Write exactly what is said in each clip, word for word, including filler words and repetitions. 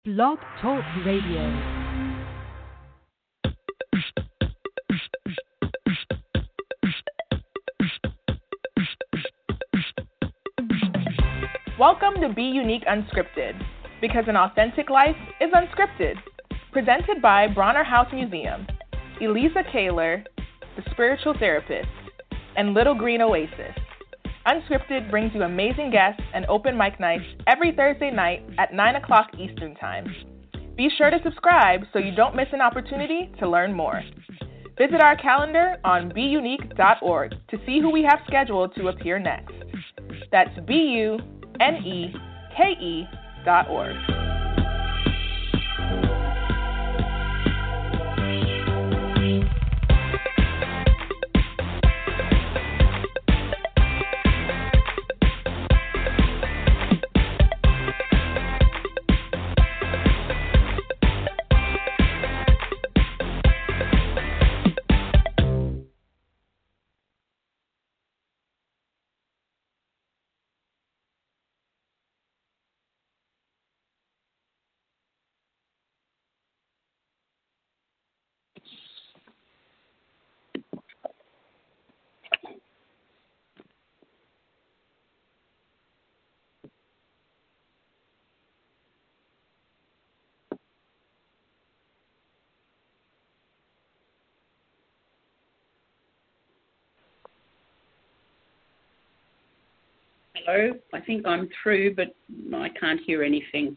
Blog Talk Radio. Welcome to Be Unique Unscripted, because an authentic life is unscripted. Presented by Bronner House Museum, Elisa Kaler, the spiritual therapist, and Little Green Oasis. Unscripted brings you amazing guests and open mic nights every Thursday night at nine o'clock Eastern Time. Be sure to subscribe so you don't miss an opportunity to learn more. Visit our calendar on be unique dot org to see who we have scheduled to appear next. That's B U N E K E dot org. Hello, I think I'm through, but I can't hear anything.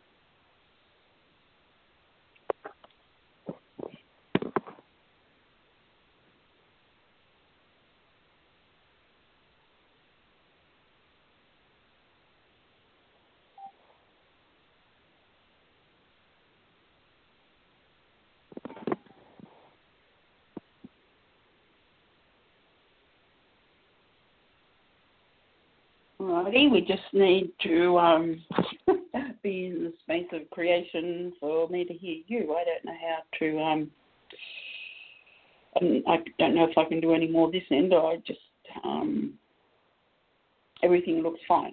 Alrighty, we just need to um, be in the space of creation for me to hear you. I don't know how to, um, I don't know if I can do any more this end, or I just, um, everything looks fine.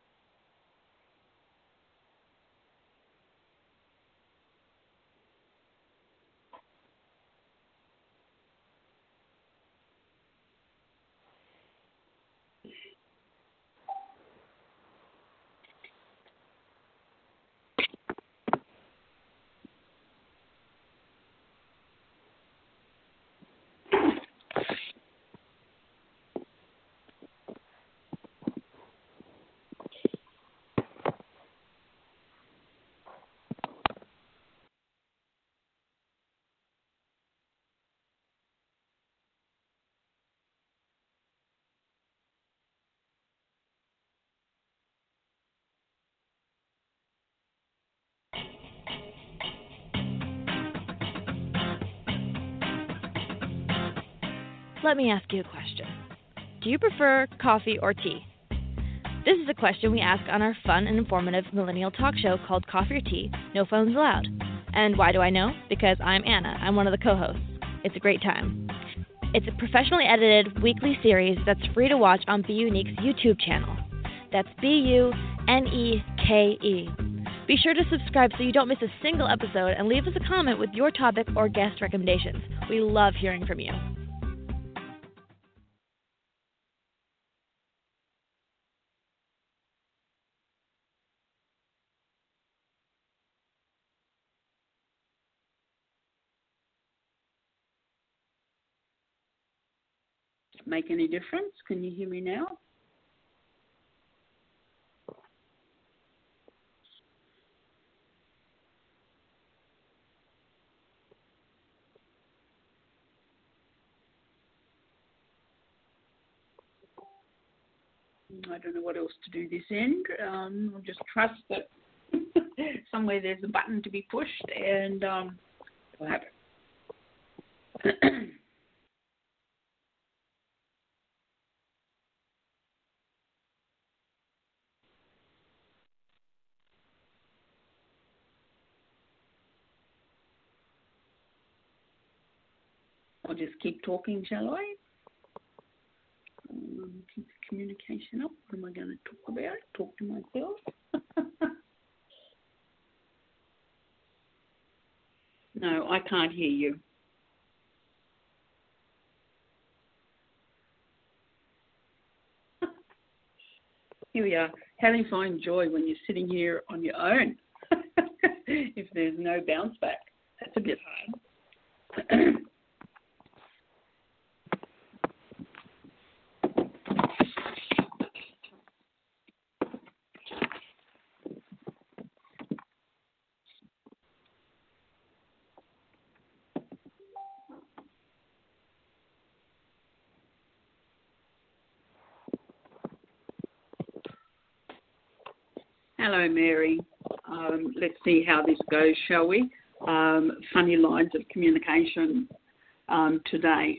Let me ask you a question. Do you prefer coffee or tea? This is a question we ask on our fun and informative millennial talk show called Coffee or Tea, No Phones Allowed. And why do I know? Because I'm Anna. I'm one of the co-hosts. It's a great time. It's a professionally edited weekly series that's free to watch on Be Unique's YouTube channel. That's B U N E K E. Be sure to subscribe so you don't miss a single episode, and leave us a comment with your topic or guest recommendations. We love hearing from you. Make any difference? Can you hear me now? I don't know what else to do this end. Um, I'll just trust that somewhere there's a button to be pushed, and um, it'll happen. I'll just keep talking, shall I? Um, keep the communication up. What am I going to talk about? Talk to myself. No, I can't hear you. Here we are. How do you find joy when you're sitting here on your own? If there's no bounce back, that's a bit hard. Hello, Mary. Um, let's see how this goes, shall we? Um, funny lines of communication um, today.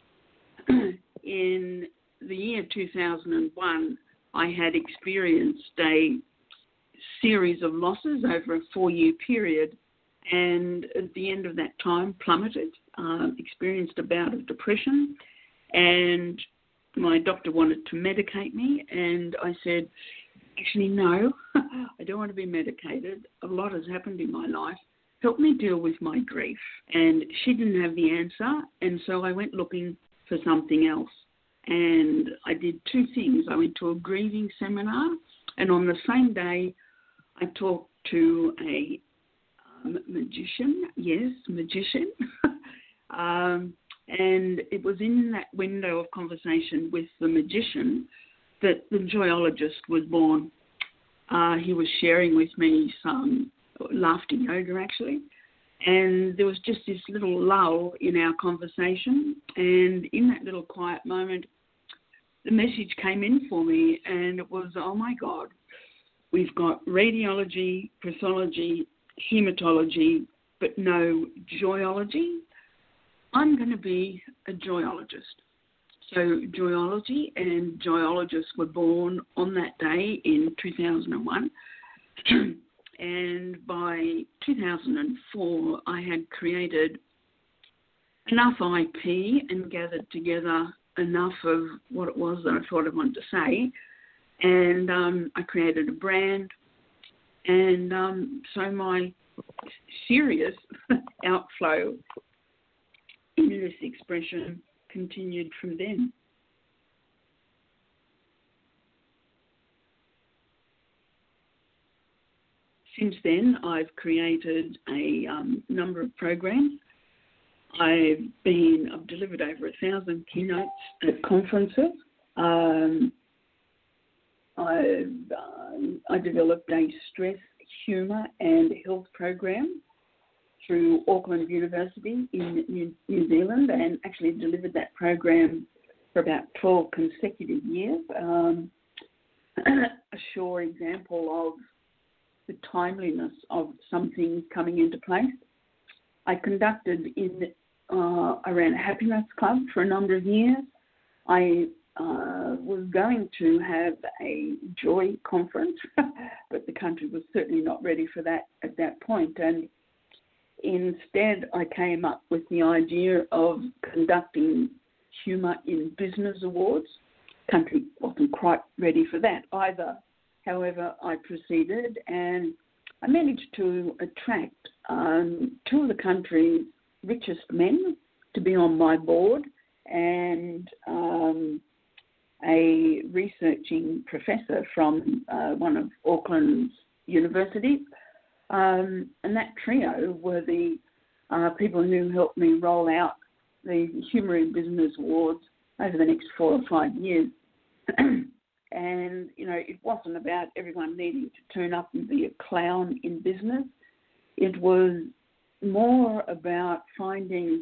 In the year two thousand one, I had experienced a series of losses over a four-year period, and at the end of that time plummeted, uh, experienced a bout of depression, and my doctor wanted to medicate me, and I said, actually, no, I don't want to be medicated. A lot has happened in my life. Help me deal with my grief. And she didn't have the answer, and so I went looking for something else. And I did two things. I went to a grieving seminar, and on the same day, I talked to a um, magician. Yes, magician. um, and it was in that window of conversation with the magician that the joyologist was born. Uh, he was sharing with me some laughter yoga, actually, and there was just this little lull in our conversation, and in that little quiet moment, the message came in for me, and it was, oh my God, we've got radiology, pathology, hematology, but no joyology. I'm going to be a joyologist. So joyology and joyologists were born on that day in two thousand one. And by two thousand four, I had created enough I P and gathered together enough of what it was that I thought I wanted to say. And um, I created a brand. And um, so my serious outflow in this expression continued from then. Since then, I've created a um, number of programs. I've been, I've delivered over a thousand keynotes at conferences. Um, I've, uh, I developed a stress, humour and health program through Auckland University in New, New Zealand, and actually delivered that program for about twelve consecutive years. Um, a sure example of the timeliness of some things coming into place. I conducted in, uh, I ran a happiness club for a number of years. I uh, was going to have a joy conference, but the country was certainly not ready for that at that point. And instead, I came up with the idea of conducting Humour in Business Awards. Country wasn't quite ready for that either. However, I proceeded and I managed to attract um, two of the country's richest men to be on my board, and um, a researching professor from uh, one of Auckland's universities. Um, and that trio were the uh, people who helped me roll out the Humour in Business Awards over the next four or five years. And, you know, it wasn't about everyone needing to turn up and be a clown in business. It was more about finding,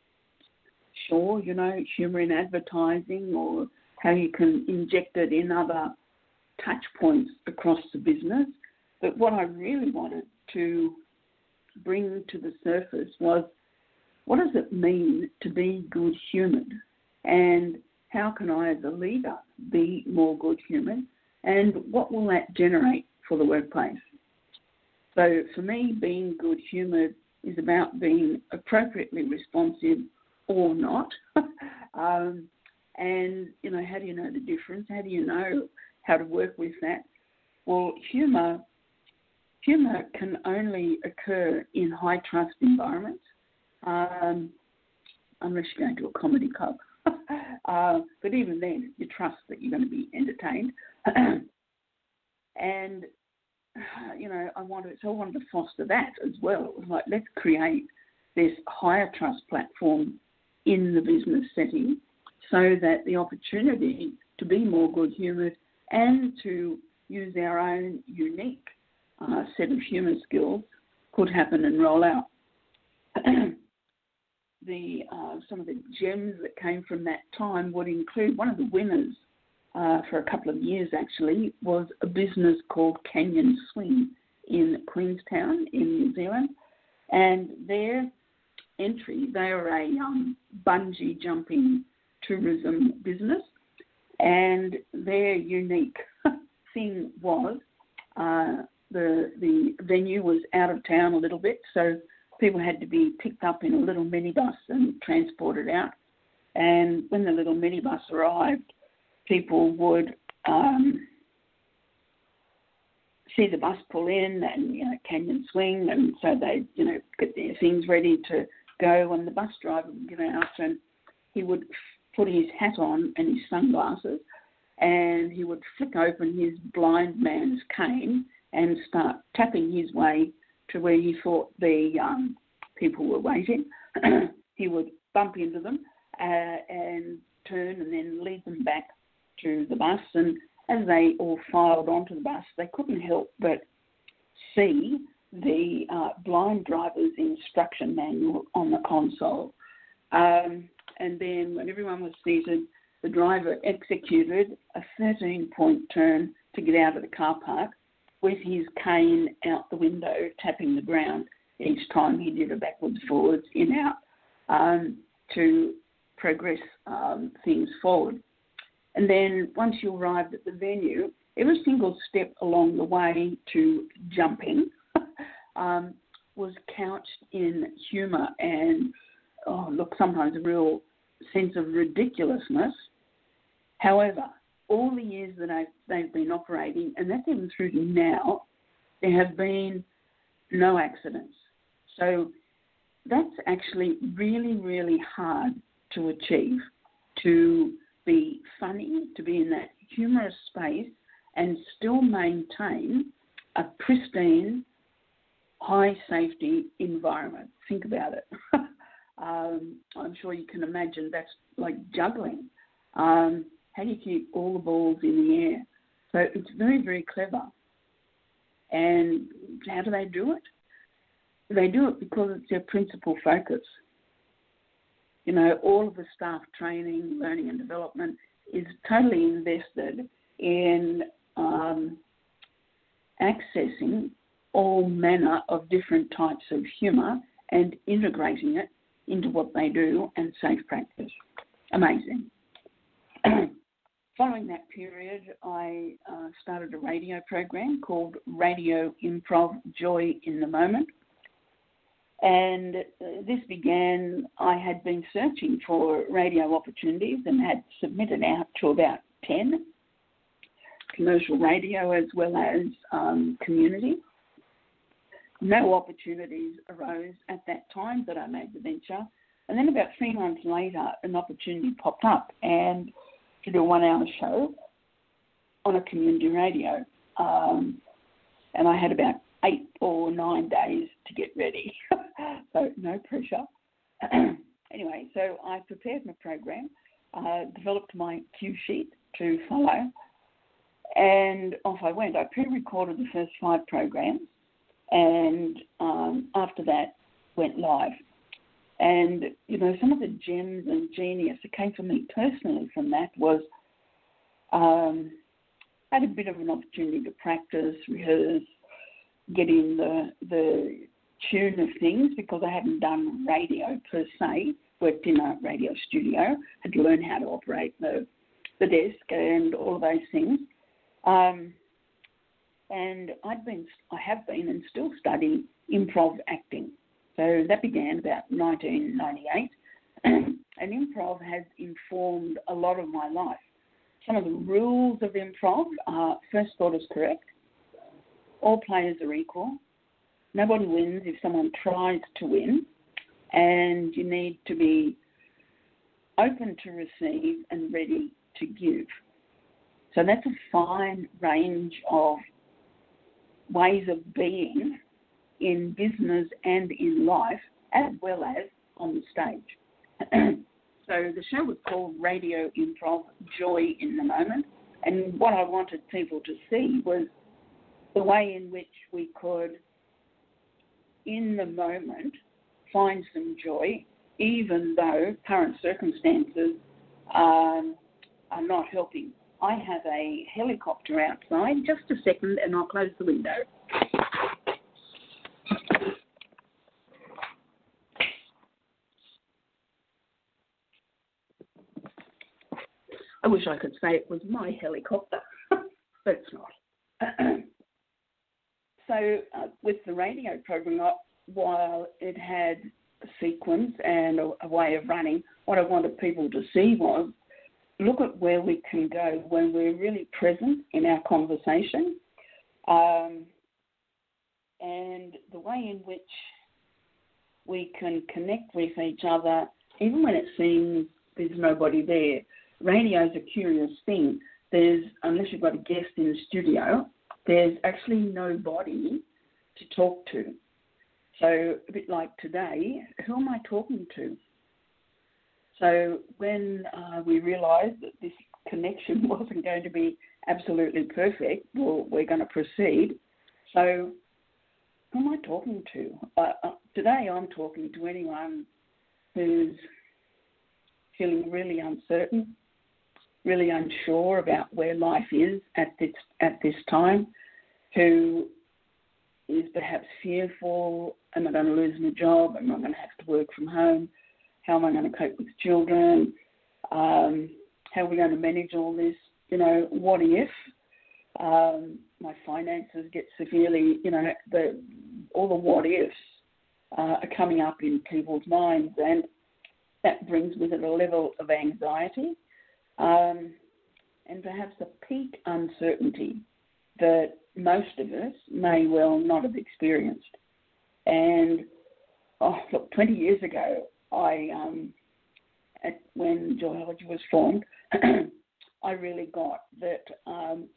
sure, you know, humour in advertising, or how you can inject it in other touch points across the business. But what I really wanted to bring to the surface was, what does it mean to be good-humoured? And how can I, as a leader, be more good-humoured? And what will that generate for the workplace? So for me, being good-humoured is about being appropriately responsive or not. um, and, you know, how do you know the difference? How do you know how to work with that? Well, humour, humour can only occur in high-trust environments. um, unless you're going to a comedy club. uh, but even then, you trust that you're going to be entertained. And, you know, I wanted, so I wanted to foster that as well. It was like, let's create this higher trust platform in the business setting so that the opportunity to be more good-humoured and to use our own unique uh, set of humour skills could happen and roll out. the uh, some of the gems that came from that time would include one of the winners uh, for a couple of years actually was a business called Canyon Swing in Queenstown in New Zealand, and their entry, they are a um, bungee jumping tourism business, and their unique thing was uh, the the venue was out of town a little bit, so people had to be picked up in a little minibus and transported out. And when the little minibus arrived, people would um, see the bus pull in and, you know, Canyon Swing, and so they, you know, get their things ready to go, and the bus driver would get out and he would put his hat on and his sunglasses, and he would flick open his blind man's cane and start tapping his way to where he thought the um, people were waiting. He would bump into them uh, and turn and then lead them back to the bus. And as they all filed onto the bus, they couldn't help but see the uh, blind driver's instruction manual on the console. Um, and then when everyone was seated, the driver executed a thirteen-point turn to get out of the car park with his cane out the window, tapping the ground each time he did a backwards, forwards, in, out, um, to progress um, things forward. And then once you arrived at the venue, every single step along the way to jumping um, was couched in humour and, oh, look, sometimes a real sense of ridiculousness. However, all the years that I've, they've been operating, and that's even through to now, there have been no accidents. So that's actually really, really hard to achieve, to be funny, to be in that humorous space and still maintain a pristine, high-safety environment. Think about it. um, I'm sure you can imagine that's like juggling. Um, how do you keep all the balls in the air? So it's very, very clever. And how do they do it? They do it because it's their principal focus. You know, all of the staff training, learning and development is totally invested in um, accessing all manner of different types of humour and integrating it into what they do and safe practice. Amazing. Following that period, I uh, started a radio program called Radio Improv Joy in the Moment. And uh, this began, I had been searching for radio opportunities and had submitted out to about ten, commercial radio as well as um, community. No opportunities arose at that time that I made the venture. And then about three months later, an opportunity popped up and to do a one-hour show on a community radio. Um, and I had about eight or nine days to get ready, so no pressure. Anyway, so I prepared my program, uh, developed my cue sheet to follow, and off I went. I pre-recorded the first five programs, and um, after that went live. And, you know, some of the gems and genius that came for me personally from that was um, I had a bit of an opportunity to practice, rehearse, get in the the tune of things because I hadn't done radio per se, worked in a radio studio, had to learn how to operate the, the desk and all of those things. Um, and I'd been, I have been and still study improv acting. So that began about nineteen ninety-eight, and improv has informed a lot of my life. Some of the rules of improv are first thought is correct, all players are equal, nobody wins if someone tries to win, and you need to be open to receive and ready to give. So that's a fine range of ways of being in business and in life, as well as on the stage. So the show was called Radio Improv, Joy in the Moment. And what I wanted people to see was the way in which we could, in the moment, find some joy, even though current circumstances um, are not helping. I have a helicopter outside. Just a second, and I'll close the window. I wish I could say it was my helicopter, but it's not. So uh, with the radio program, while it had a sequence and a, a way of running, what I wanted people to see was, look at where we can go when we're really present in our conversation, um, and the way in which we can connect with each other, even when it seems there's nobody there. Radio's a curious thing. There's, unless you've got a guest in the studio, there's actually nobody to talk to. So a bit like today, who am I talking to? So when uh, we realised that this connection wasn't going to be absolutely perfect, well, we're going to proceed. So who am I talking to? Uh, uh, today I'm talking to anyone who's feeling really uncertain, really unsure about where life is at this, at this time, who is perhaps fearful, am I going to lose my job, am I going to have to work from home, how am I going to cope with children, um, how are we going to manage all this, you know, what if um, my finances get severely, you know, the, all the what ifs uh, are coming up in people's minds, and that brings with it a level of anxiety um, and perhaps a peak uncertainty that most of us may well not have experienced. And, oh, look, twenty years ago, I, um, at, when Joyology was formed, I really got that um,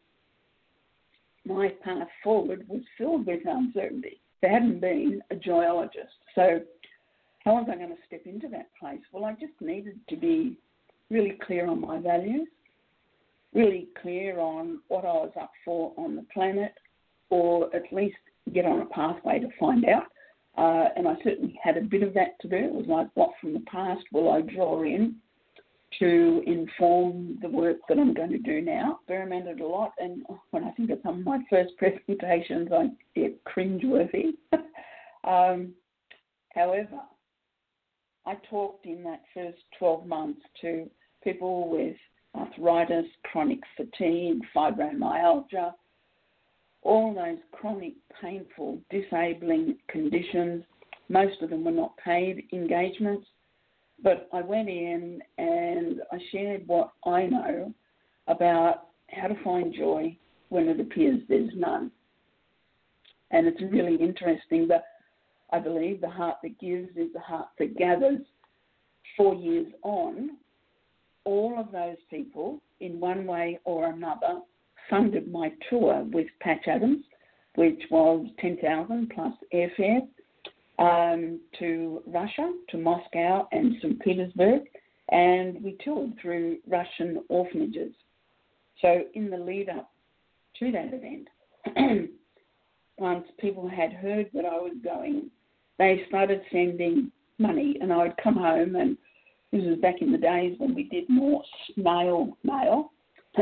my path forward was filled with uncertainty. There hadn't been a joyologist. So how was I going to step into that place? Well, I just needed to be really clear on my values, really clear on what I was up for on the planet, or at least get on a pathway to find out. Uh, and I certainly had a bit of that to do. It was like, what from the past will I draw in to inform the work that I'm going to do now? Experimented a lot, and when I think of some of my first presentations, I get cringeworthy. um, however, I talked in that first twelve months to people with arthritis, chronic fatigue, fibromyalgia, all those chronic, painful, disabling conditions. Most of them were not paid engagements, but I went in and I shared what I know about how to find joy when it appears there's none. And it's really interesting, but I believe the heart that gives is the heart that gathers. Four years on, all of those people, in one way or another, funded my tour with Patch Adams, which was ten thousand dollars plus airfare, um, to Russia, to Moscow and Saint Petersburg, and we toured through Russian orphanages. So in the lead up to that event, once people had heard that I was going, they started sending money, and I would come home, and this was back in the days when we did more snail mail.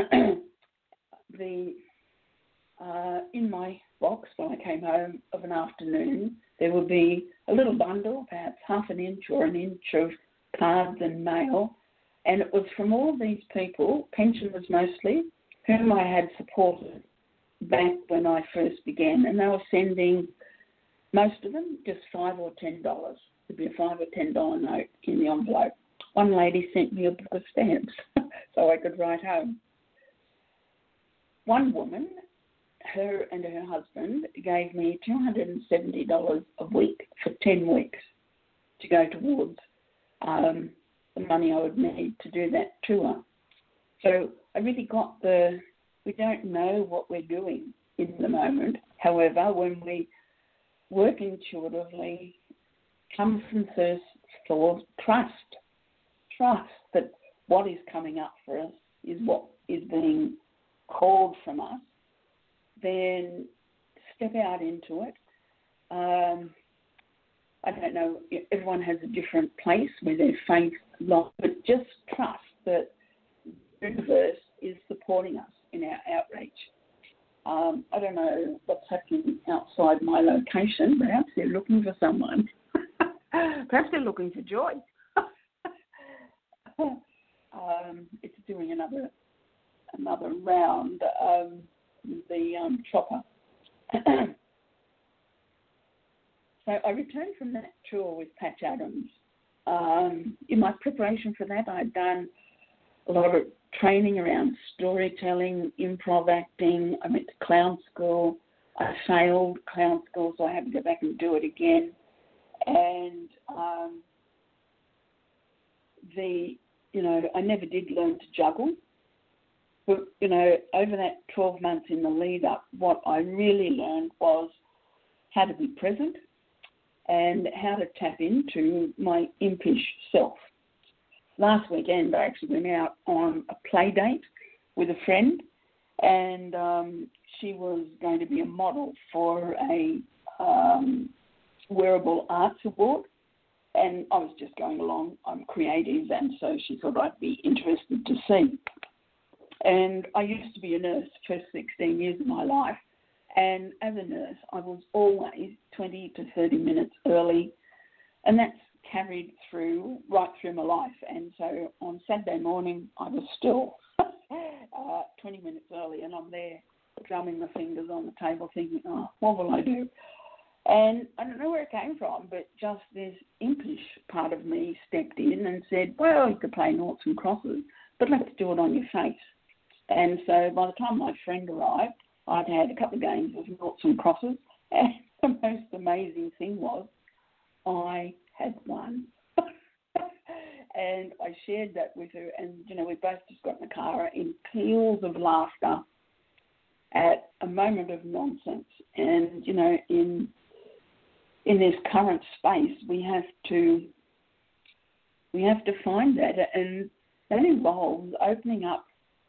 the uh, in my box when I came home of an afternoon, there would be a little bundle, perhaps half an inch or an inch of cards and mail, and it was from all these people, pensioners mostly, whom I had supported back when I first began, and they were sending, most of them, just five or ten dollars. There'd be a five or ten dollar note in the envelope. One lady sent me a book of stamps so I could write home. One woman, her and her husband, gave me two hundred seventy dollars a week for ten weeks. to go towards um, the money I would need to do that tour. So I really got the, we don't know what we're doing in the moment. However, when we work intuitively, come from first thought, trust, trust that what is coming up for us is what is being called from us, then step out into it. Um, I don't know, everyone has a different place where their faith lies, but just trust that the universe is supporting us in our outreach. Um, I don't know what's happening outside my location. Perhaps they're looking for someone. Perhaps they're looking for Joy. um, it's doing another another round, um, the um, chopper. So I returned from that tour with Patch Adams. Um, in my preparation for that, I'd done a lot of training around storytelling, improv acting. I went to clown school. I failed clown school, so I had to go back and do it again. And um, the, you know, I never did learn to juggle. But, you know, over that twelve months in the lead up, what I really learned was how to be present and how to tap into my impish self. Last weekend, I actually went out on a play date with a friend, and um, she was going to be a model for a um, wearable arts award, and I was just going along. I'm creative, and so she thought I'd be interested to see. And I used to be a nurse for sixteen years of my life, and as a nurse, I was always twenty to thirty minutes early, and that's carried through, right through my life. And so on Saturday morning, I was still uh, twenty minutes early, and I'm there drumming my fingers on the table thinking, oh, what will I do? And I don't know where it came from, but just this impish part of me stepped in and said, well, you could play noughts and crosses, but let's do it on your face. And so by the time my friend arrived, I'd had a couple of games of noughts and crosses, and the most amazing thing was I had won. And I shared that with her, and, you know, we both just got in the car in peals of laughter at a moment of nonsense. And, you know, in in this current space, we have to we have to find that, and that involves opening up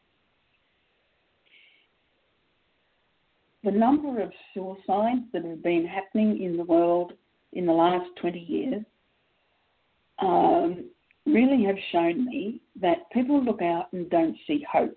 the number of suicides that have been happening in the world in the last twenty years um, really have shown me that people look out and don't see hope.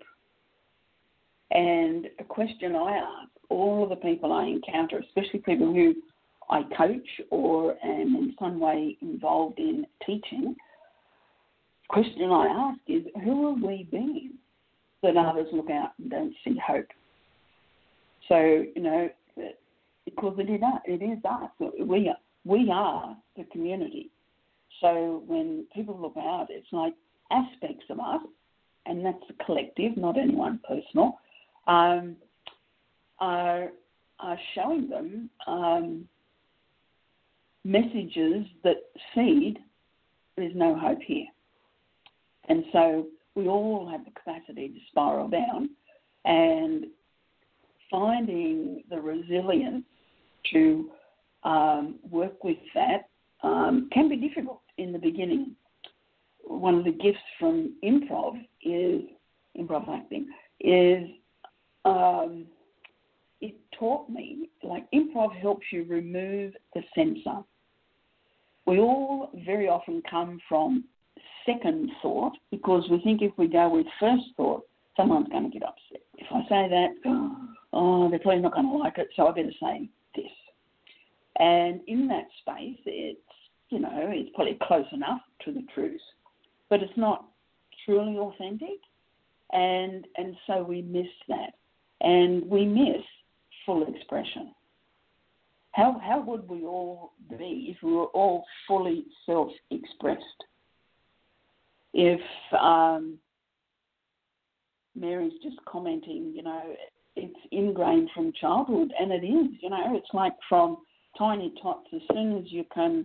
And a question I ask all of the people I encounter, especially people who I coach or am in some way involved in teaching, the question I ask is, who are we being that others look out and don't see hope? So, you know, because it is, it is us. We are, we are the community. So when people look out, it's like aspects of us, and that's the collective, not anyone personal, um, are, are showing them um, messages that feed there's no hope here. And so we all have the capacity to spiral down, and finding the resilience to um, work with that um, can be difficult in the beginning. One of the gifts from improv is, improv acting, is um, it taught me, like improv helps you remove the censor. We all very often come from second thought because we think if we go with first thought, someone's going to get upset. If I say that, oh, they're probably not going to like it, so I better say this. And in that space, it's, you know, it's probably close enough to the truth, but it's not truly authentic. And and so we miss that. And we miss full expression. How how would we all be if we were all fully self-expressed? If um, Mary's just commenting, you know, it's ingrained from childhood, and it is, you know, it's like from tiny tots, as soon as you can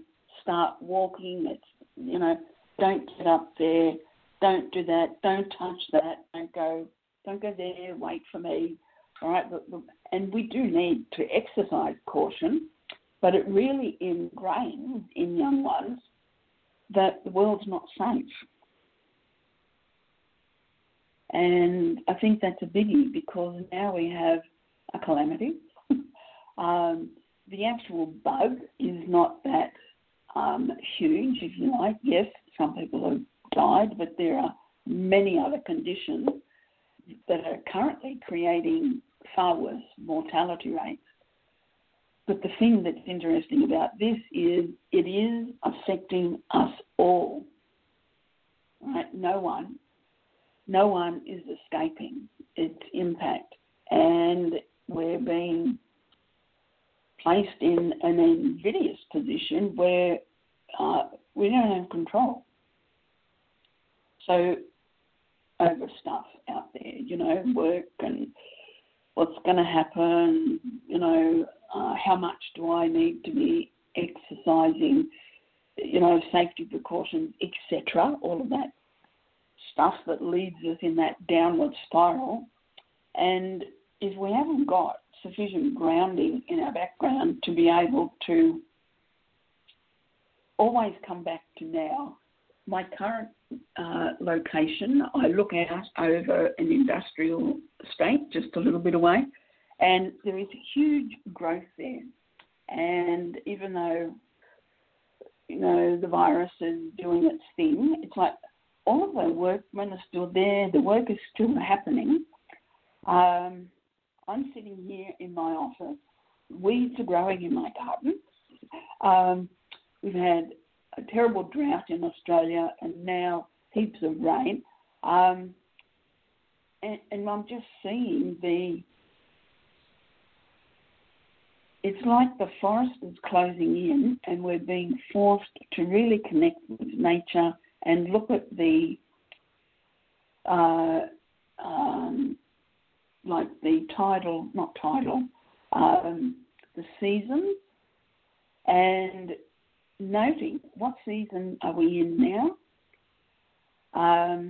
start walking. Let's, you know, don't get up there. Don't do that. Don't touch that. Don't go. Don't go there. Wait for me. All right. And we do need to exercise caution, but it really ingrains in young ones that the world's not safe. And I think that's a biggie because now we have a calamity. um, the actual bug is not that um, huge, if you like. Yes, some people have died, but there are many other conditions that are currently creating far worse mortality rates. But the thing that's interesting about this is it is affecting us all. Right? No one, no one is escaping its impact, and we're being placed in an invidious position where uh, we don't have control. So over stuff out there, you know, work and what's going to happen, you know, uh, how much do I need to be exercising, you know, safety precautions, et cetera, all of that stuff that leads us in that downward spiral. And if we haven't got sufficient grounding in our background to be able to always come back to now, my current uh, location, I look out over an industrial estate just a little bit away, and there is huge growth there. And even though, you know, the virus is doing its thing, it's like all of the workmen are still there, the work is still happening. Um, I'm sitting here in my office, weeds are growing in my garden. Um, we've had a terrible drought in Australia and now heaps of rain. Um, and, and I'm just seeing the, it's like the forest is closing in and we're being forced to really connect with nature and look at the, uh, um, like the tidal, not tidal, um, the seasons, and noting what season are we in now. Um,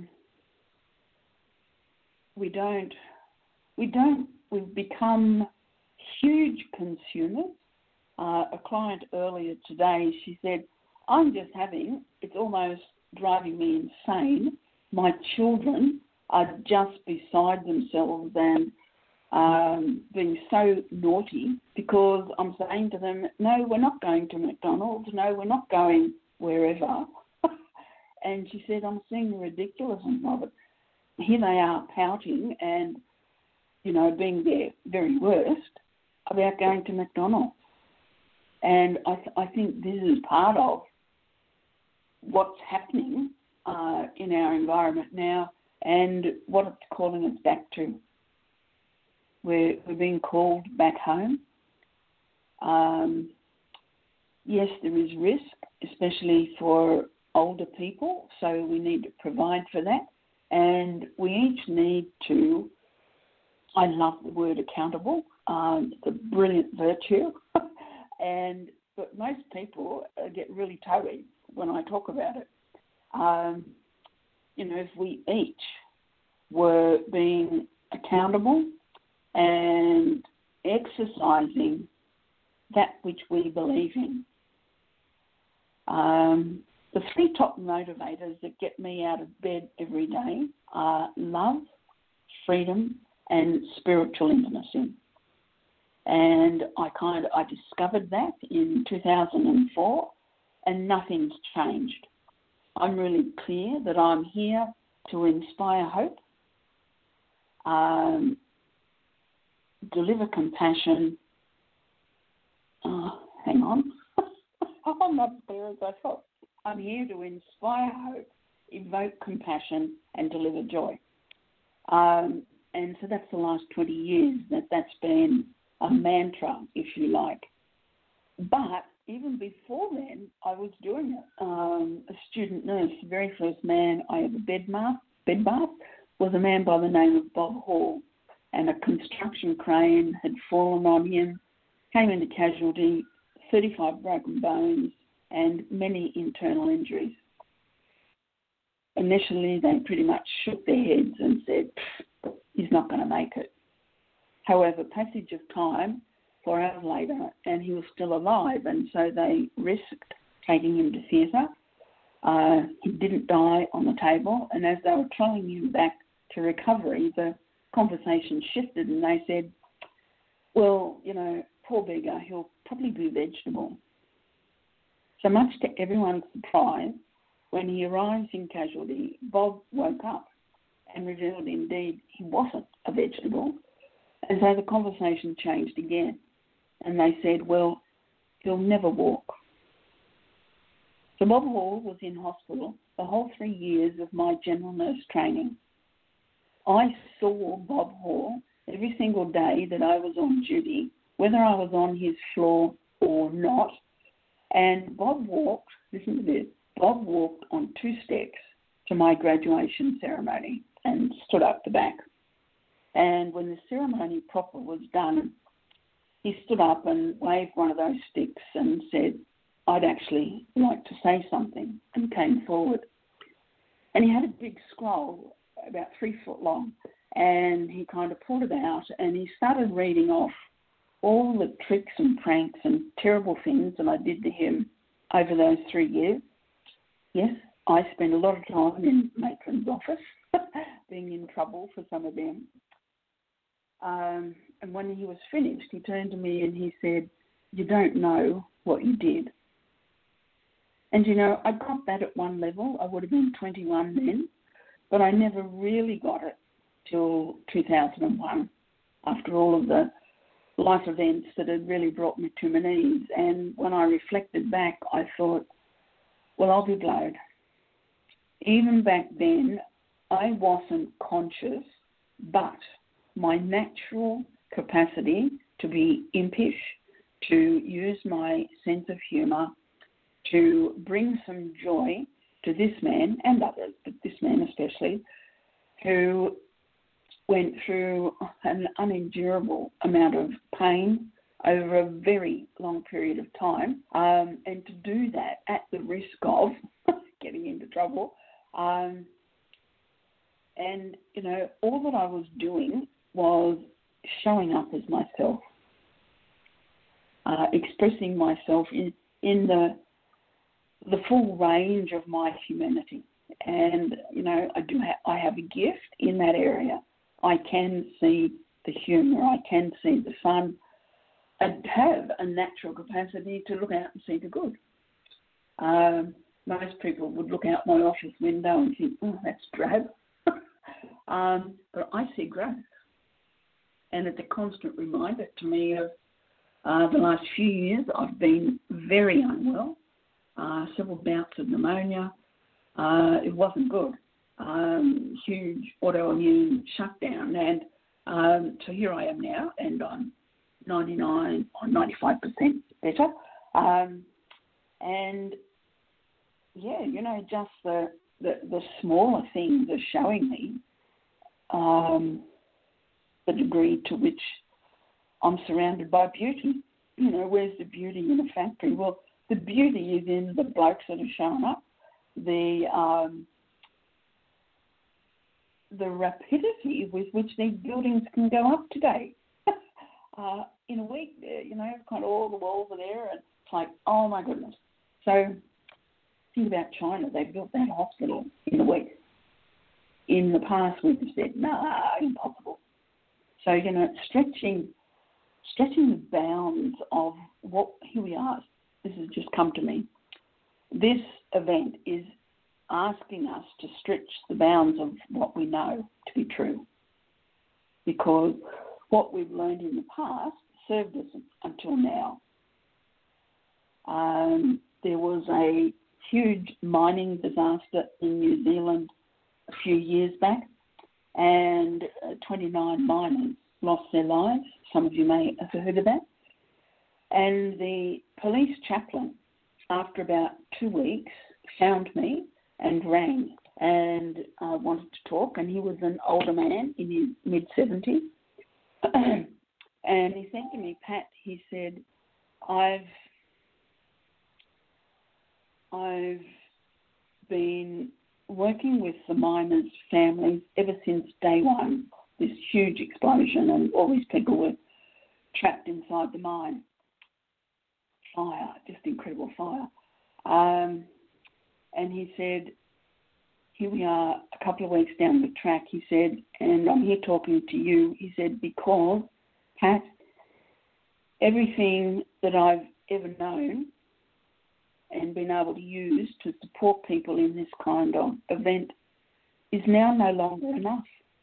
we don't, we don't, we've become huge consumers. Uh, a client earlier today, she said, I'm just having, it's almost driving me insane. My children are just beside themselves and um, being so naughty because I'm saying to them, no, we're not going to McDonald's. No, we're not going wherever. And she said, I'm seeing the ridiculousness of it. Here they are pouting and, you know, being their very worst about going to McDonald's. And I, th- I think this is part of what's happening uh, in our environment now and what it's calling us back to. We're, we're being called back home. Um, yes, there is risk, especially for older people, so we need to provide for that. And we each need to, I love the word accountable, um, it's a brilliant virtue. and But most people get really toey when I talk about it. Um, you know, if we each were being accountable and exercising that which we believe in. Um, the three top motivators that get me out of bed every day are love, freedom, and spiritual intimacy. And I kind of I discovered that in two thousand four, and nothing's changed. I'm really clear that I'm here to inspire hope, um, deliver compassion. Oh, hang on. I'm not as clear as I thought. I'm here to inspire hope, evoke compassion, and deliver joy. Um, and so that's the last twenty years that that's been a mantra, if you like. But even before then, I was doing it. Um, a student nurse, the very first man I ever bed bath, bed bath was a man by the name of Bob Hall. And a construction crane had fallen on him, came into casualty, thirty-five broken bones, and many internal injuries. Initially, they pretty much shook their heads and said, he's not going to make it. However, passage of time, four hours later, and he was still alive, and so they risked taking him to theatre. Uh, he didn't die on the table, and as they were trolling him back to recovery, the conversation shifted and they said, well, you know, poor beggar, he'll probably be vegetable. So much to everyone's surprise, when he arrives in casualty, Bob woke up and revealed indeed he wasn't a vegetable. And so the conversation changed again. And they said, well, he'll never walk. So Bob Hall was in hospital the whole three years of my general nurse training. I saw Bob Hall every single day that I was on duty, whether I was on his floor or not. And Bob walked, listen to this, Bob walked on two steps to my graduation ceremony and stood up the back. And when the ceremony proper was done, he stood up and waved one of those sticks and said, I'd actually like to say something, and came forward. And he had a big scroll, about three foot long, and he kind of pulled it out and he started reading off all the tricks and pranks and terrible things that I did to him over those three years. Yes, I spent a lot of time in matron's office, being in trouble for some of them. Um, and when he was finished, he turned to me and he said, you don't know what you did. And, you know, I got that at one level. I would have been twenty-one then, but I never really got it till two thousand one, after all of the life events that had really brought me to my knees. And when I reflected back, I thought, well, I'll be blowed. Even back then, I wasn't conscious, but my natural capacity to be impish, to use my sense of humour, to bring some joy to this man and others, but this man especially, who went through an unendurable amount of pain over a very long period of time, um, and to do that at the risk of getting into trouble. Um, and, you know, all that I was doing was showing up as myself, uh, expressing myself in, in the the full range of my humanity. And, you know, I do ha- I have a gift in that area. I can see the humour, I can see the fun. I have a natural capacity to look out and see the good. Um, most people would look out my office window and think, oh, that's drab. um, but I see growth. And it's a constant reminder to me of uh, the last few years. I've been very unwell. Uh, several bouts of pneumonia. Uh, it wasn't good. Um, huge autoimmune shutdown. And um, so here I am now, and I'm ninety-nine or ninety-five percent better. Um, and, yeah, you know, just the, the, the smaller things are showing me um, the degree to which I'm surrounded by beauty. You know, where's the beauty in a factory? Well, the beauty is in the blokes that are showing up, the um, the rapidity with which these buildings can go up today. uh, in a week, you know, kind of all the walls are there, and it's like, oh my goodness. So think about China. They built that hospital in a week. In the past, we've said, nah, impossible. So, you know, stretching, stretching the bounds of what, here we are. This has just come to me. This event is asking us to stretch the bounds of what we know to be true, because what we've learned in the past served us until now. Um, there was a huge mining disaster in New Zealand a few years back, and uh, twenty-nine miners lost their lives. Some of you may have heard of that. And the police chaplain, after about two weeks, found me and rang and uh, wanted to talk. And he was an older man in his mid-seventies. And he said to me, Pat, he said, I've I've been working with the miners' families ever since day one, this huge explosion, and all these people were trapped inside the mine. Fire, just incredible fire. Um, and he said, here we are a couple of weeks down the track, he said, and I'm here talking to you. He said, because, Pat, everything that I've ever known and been able to use to support people in this kind of event is now no longer enough.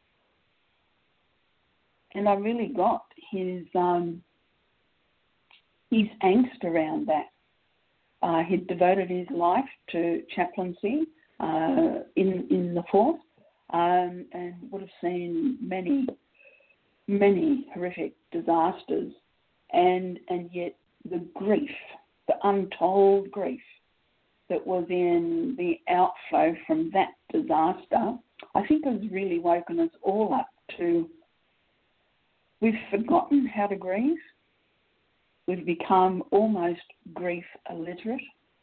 And I really got his um, his angst around that. Uh, he'd devoted his life to chaplaincy uh, in in the force, um, and would have seen many, many horrific disasters, and and yet the grief, the untold grief that was in the outflow from that disaster, I think has really woken us all up to, we've forgotten how to grieve. We've become almost grief illiterate.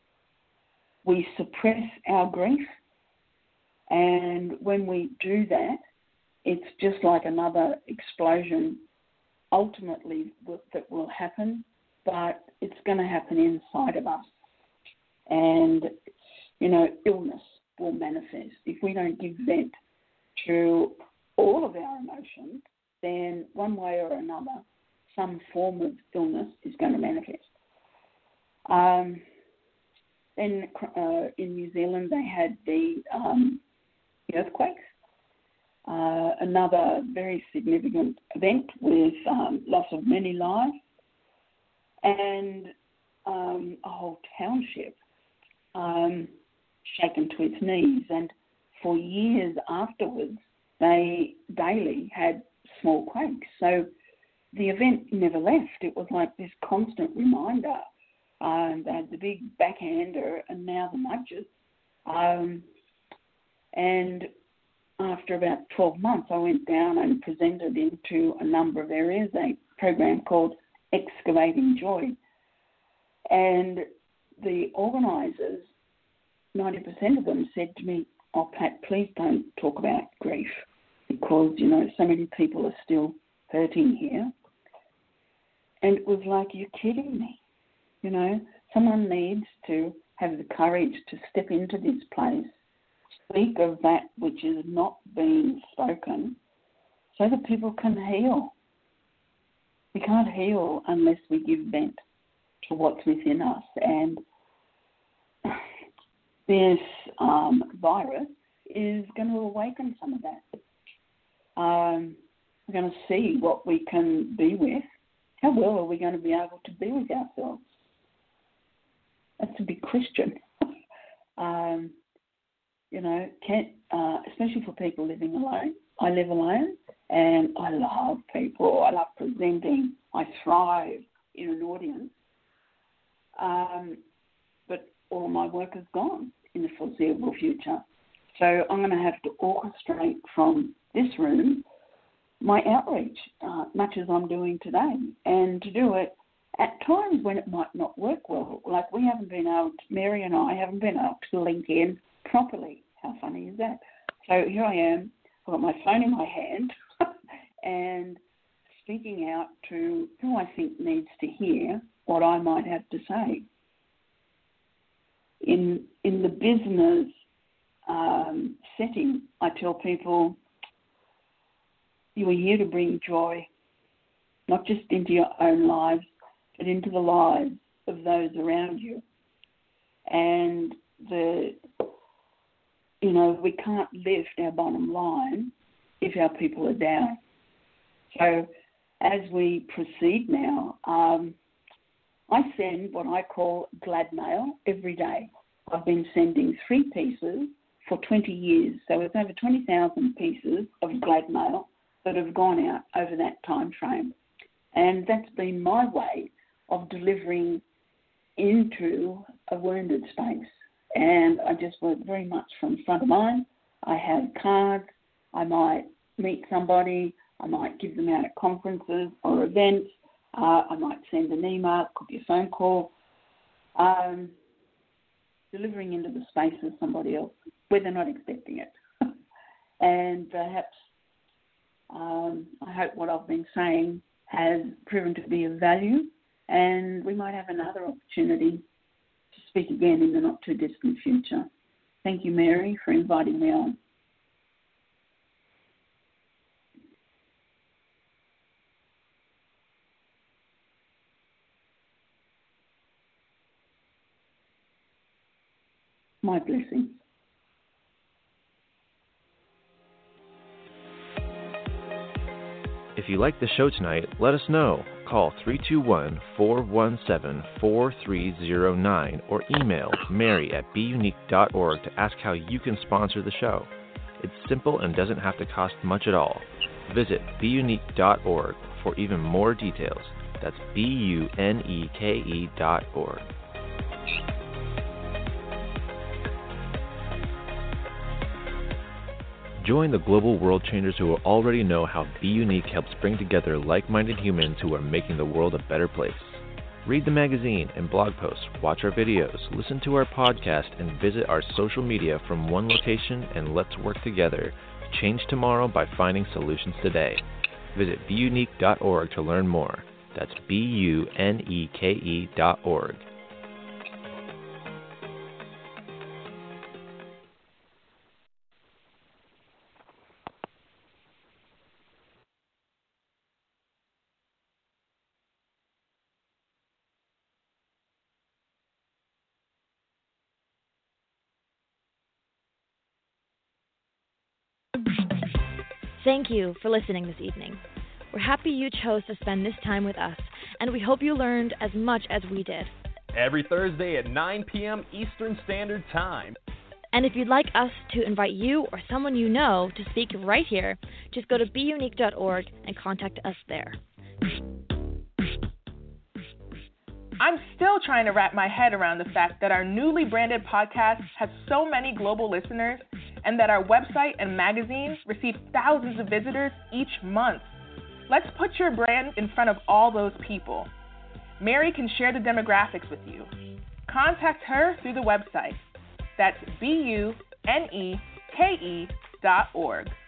We suppress our grief, and when we do that, it's just like another explosion ultimately that will happen, but it's going to happen inside of us. And, you know, illness will manifest. If we don't give vent to all of our emotions, then one way or another, some form of illness is going to manifest. Um, then uh, in New Zealand, they had the, um, the earthquakes, uh, another very significant event with um, loss of many lives, and um, a whole township um, shaken to its knees. And for years afterwards, they daily had small quakes. So the event never left. It was like this constant reminder. Um, they had the big backhander and now the nudges. Um, and after about twelve months, I went down and presented into a number of areas, a program called Excavating Joy. And the organisers, ninety percent of them said to me, oh, Pat, please don't talk about grief because, you know, so many people are still hurting here. And it was like, you're kidding me. You know, someone needs to have the courage to step into this place, speak of that which is not being spoken, so that people can heal. We can't heal unless we give vent to what's within us. And this um, virus is going to awaken some of that. Um, we're going to see what we can be with. How well are we going to be able to be with ourselves? That's a big question. um, you know, can't, uh, especially for people living alone. I live alone and I love people. I love presenting. I thrive in an audience. Um, but all my work is gone in the foreseeable future. So I'm going to have to orchestrate from this room my outreach, uh, much as I'm doing today, and to do it at times when it might not work well. Like we haven't been able to, Mary and I haven't been able to link in properly. How funny is that? So here I am, I've got my phone in my hand and speaking out to who I think needs to hear what I might have to say. In, in the business um, setting, I tell people, you are here to bring joy, not just into your own lives, but into the lives of those around you. And the, you know, we can't lift our bottom line if our people are down. So as we proceed now, um, I send what I call glad mail every day. I've been sending three pieces for twenty years. So it's over twenty thousand pieces of glad mail that have gone out over that time frame. And that's been my way of delivering into a wounded space. And I just work very much from front of mind. I have cards. I might meet somebody. I might give them out at conferences or events. Uh, I might send an email. It could be a phone call. Um, delivering into the space of somebody else where they're not expecting it. And perhaps um, I hope what I've been saying has proven to be of value, and we might have another opportunity to speak again in the not-too-distant future. Thank you, Mary, for inviting me on. My blessings. If you like the show tonight, let us know. Call three two one, four one seven, four three zero nine or email mary at be unique dot org to ask how you can sponsor the show. It's simple and doesn't have to cost much at all. Visit be unique dot org for even more details. That's B U N E K E dot org. Join the global world changers who already know how Be Unique helps bring together like-minded humans who are making the world a better place. Read the magazine and blog posts, watch our videos, listen to our podcast, and visit our social media from one location, and let's work together to change tomorrow by finding solutions today. Visit be unique dot org to learn more. That's B U N E K E dot org. Thank you for listening this evening. We're happy you chose to spend this time with us, and we hope you learned as much as we did. Every Thursday at nine p.m. Eastern Standard Time. And if you'd like us to invite you or someone you know to speak right here, just go to be unique dot org and contact us there. I'm still trying to wrap my head around the fact that our newly branded podcast has so many global listeners and that our website and magazine receive thousands of visitors each month. Let's put your brand in front of all those people. Mary can share the demographics with you. Contact her through the website. That's B U N E K E dot org.